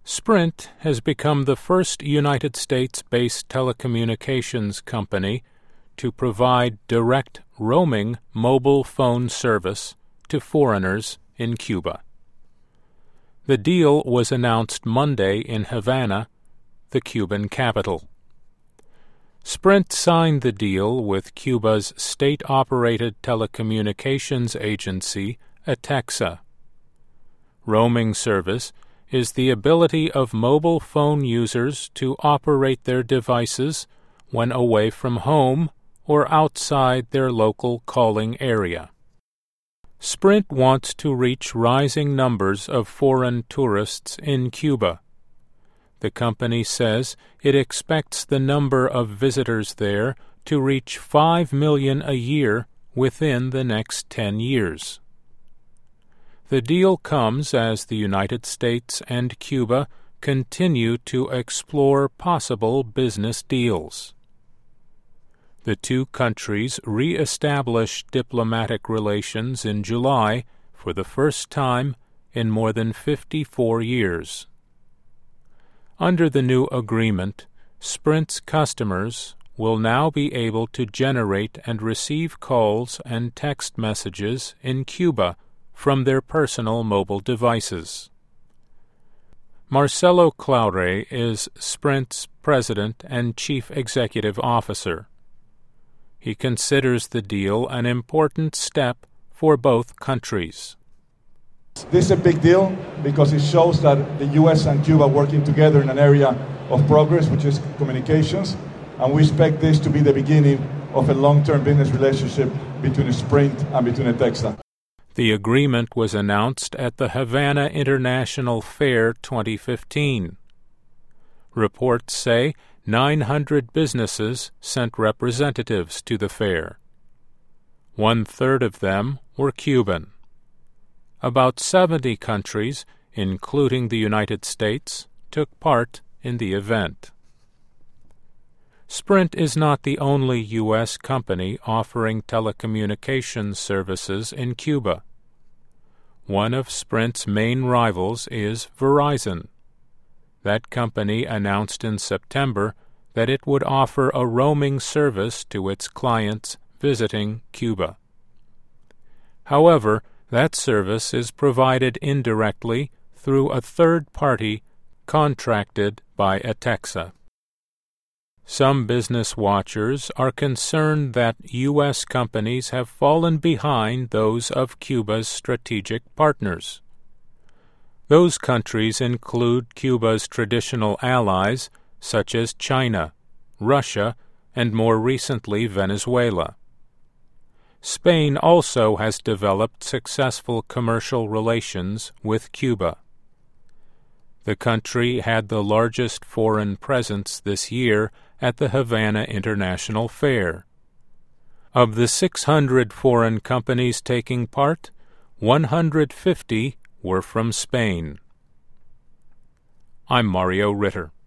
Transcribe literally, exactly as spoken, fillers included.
Sprint has become the first United States-based telecommunications company to provide direct roaming mobile phone service to foreigners in Cuba. The deal was announced Monday in Havana, the Cuban capital. Sprint signed the deal with Cuba's state-operated telecommunications agency, ATEXA. Roaming service is the ability of mobile phone users to operate their devices when away from home or outside their local calling area. Sprint wants to reach rising numbers of foreign tourists in Cuba. The company says it expects the number of visitors there to reach five million a year within the next ten years. The deal comes as the United States and Cuba continue to explore possible business deals. The two countries re-established diplomatic relations in July for the first time in more than fifty-four years. Under the new agreement, Sprint's customers will now be able to generate and receive calls and text messages in Cuba from their personal mobile devices. Marcelo Claure is Sprint's president and chief executive officer. He considers the deal an important step for both countries. This is a big deal because it shows that the U S and Cuba are working together in an area of progress, which is communications, and we expect this to be the beginning of a long-term business relationship between Sprint and between ATEXA. The agreement was announced at the Havana International Fair twenty fifteen. Reports say nine hundred businesses sent representatives to the fair. One-third of them were Cuban. About seventy countries, including the United States, took part in the event. Sprint is not the only U S company offering telecommunications services in Cuba. One of Sprint's main rivals is Verizon. That company announced in September that it would offer a roaming service to its clients visiting Cuba. However, that service is provided indirectly through a third party contracted by ATEXA. Some business watchers are concerned that U S companies have fallen behind those of Cuba's strategic partners. Those countries include Cuba's traditional allies, such as China, Russia, and more recently Venezuela. Spain also has developed successful commercial relations with Cuba. The country had the largest foreign presence this year at the Havana International Fair. Of the six hundred foreign companies taking part, one hundred fifty were from Spain. I'm Mario Ritter.